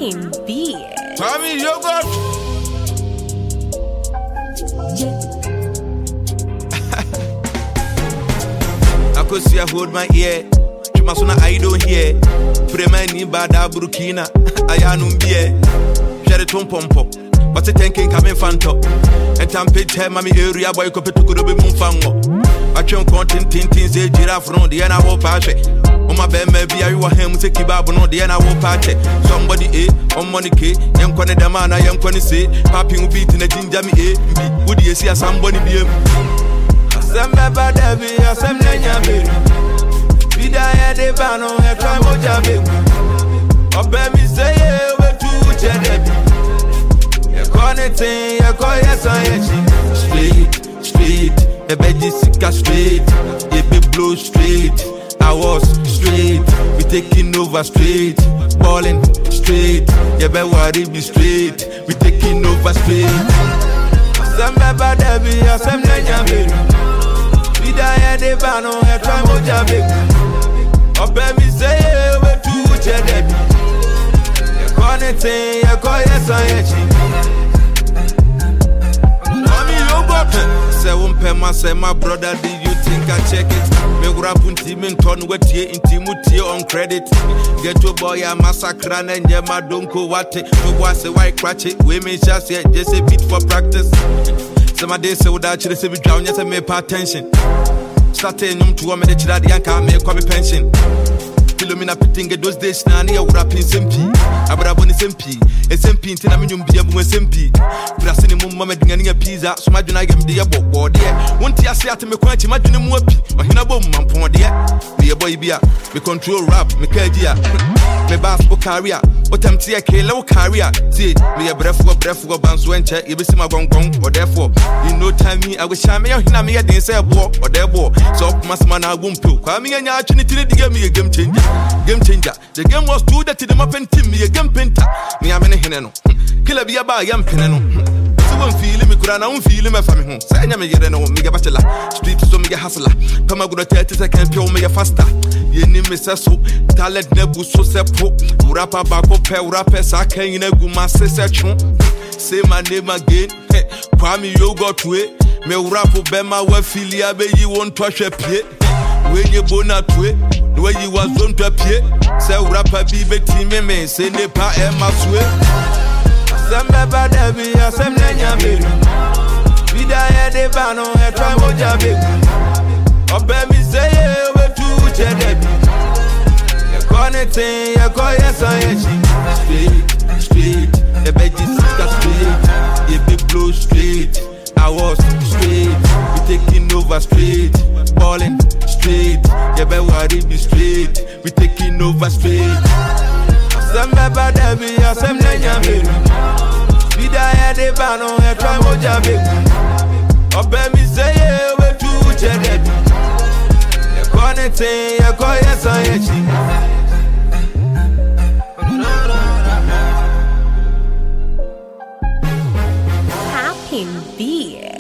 Happy Beer. Tommy Yogurt. I could see I hold my ear. Chumasuna I don't hear. Premani bada burkina. Ayanum beer. Sherry tom pompo. What's it thinking coming fanto? And tampe tell mommy area boy could put to go to Mumfango. I can't content tintin say giraffe from the end I will pass it. On my bed, maybe I want him to keep up on the end I will patch it. Somebody A, on money K, young Connie the man, I am going to say, Papi will beat in a ginger me A, would you see somebody be a Samba Debbie, a Samanya baby. Vida had a bano, a time of Jabi. Or baby say, we're too Debbie. You're connecting, you're calling straight, a veggie sick straight, a big blow straight. I was straight, we taking over straight, balling straight. You better worry me straight, we taking over straight. Some baba debi, some nanya baby. We die de bano, a time of jabi. Oh baby say we too debi. You connecting, you call yes I Mommy you got say one pema say my brother, do you think I check it? Me grapun team in ton wet here in Timothy on credit. Get to boy a massacre and yama don't go what it. No was a white cratch it. Women just yet just a bit for practice. Some of they say without you say me drown, yes I may pay attention. Starting to woman the child yanka me come pension. Philomena pitting those days now near rapping SMP. Abraboni SMP. SMP in Tinaminium Biabu SMP. Brassini Mumma doing a pizza, so my Junagam dear board. Won't you say to me quite imagine him whoopee? Mahinabo Mampon dear. Be a boy beer. Me control rap, me cadia. Me basketball career. What I'm tea a low career. See, me a breath for bounce when check. You be see my gong or therefore. In no time me, I wish I may have him. I didn't say a walk or their ball. So, Masman, I won't pill. Coming and opportunity to give me a game changer. Game changer. The game was too dirty. The map and team me a game painter. Me I'm in a hineno. Killer be a bar, young pineno. So I'm feeling me, could I not feel my family home? Say, I'm a year and a bachelor. Street to me a hustler. Come on, good 30 seconds, pure me a faster. Ye name is so talent nebu so sepo. Rapper back up, rappers, I can't in a guma session. Say my name again. Kwame Yogurt to it. Me rap Bema we filia be you won't touch a pit. When you bona to it, the way you was on to pit. Say rapper be team me, say ne pa Emma sweat. Some baba debi, some nanya baby. Vida had de bano, a time of jabi. Oh baby say we too debi. You connecting, you call yes I straight, the veggie sister straight, you big blow straight. I was straight, we taking over straight, balling straight. You better worry me straight, we taking over straight. Some baba debi, some nanya baby. We die at the bano, a time of jabi. Oh baby say we too debi. You connecting, you call yes I Happy Beer.